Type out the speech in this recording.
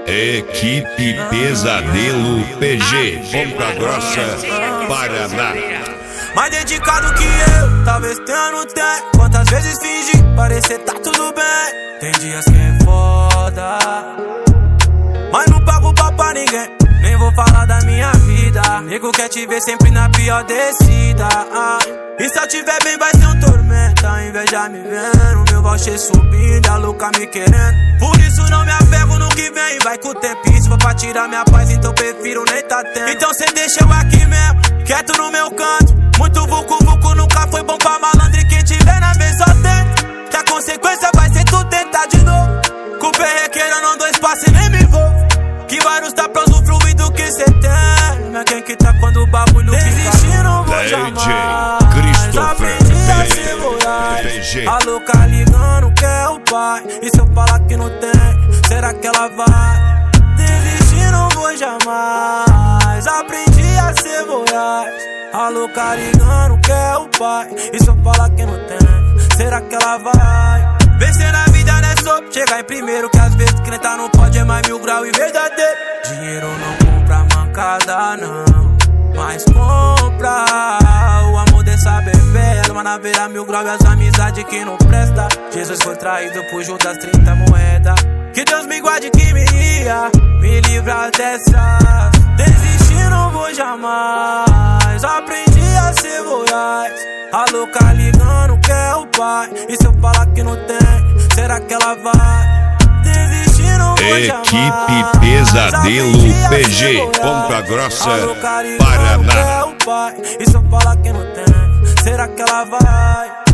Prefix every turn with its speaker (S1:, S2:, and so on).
S1: Equipe Pesadelo PG, Ponta Grossa, Paraná.
S2: Mais dedicado que eu, talvez tenha no tempo. Quantas vezes fingi parecer tá tudo bem. Tem dias que é foda, mas não pago pau pra ninguém. Nem vou falar da minha vida. Nego quer te ver sempre na pior descida. E se eu tiver bem vai ser um tormento. A inveja me vendo, meu voucher subindo, a louca me querendo. Por isso não me apego no que vem, vai com o tempo. E se for pra tirar minha paz, então prefiro nem tá tendo. Então cê deixa eu aqui mesmo, quieto no meu canto. Muito vucu-vucu nunca foi bom pra malandro. E quem tiver na mesa atento, que a consequência vai ser tu tentar de novo. Com o perrequeiro eu não dou espaço e nem me envolvo. Que vários tá pra usufruir do que cê tem. Mas quem que tá quando o bagulho desistir não vou jamais. Aprendi a ser voraz. A louca ligando que é o pai. E se eu falar que não tem, será que ela vai? Desistir não vou jamais. Aprendi a ser voraz. A louca ligando que é o pai. E se eu falar que não tem, será que ela vai? Vencer na vida não é só chegar em primeiro, que às vezes quem tá no pódio é mais 1000 graus e verdadeiro. Dinheiro não compra mancada não, mas compra o amor dessa bebê. Mas na beira 1000 graus e as amizades que não presta. Jesus foi traído por Judas 30 moedas. Que Deus me guarde que me ia me livrar dessas. Desistir não vou jamais. Aprendi a ser voraz. A louca ligando que é o pai. E se eu falar que não tem, será que ela vai? Desistir não vou jamais.
S1: Equipe Pesadelo PG, Ponta Grossa, Paraná.
S2: E se eu falar que não tem, será que ela vai?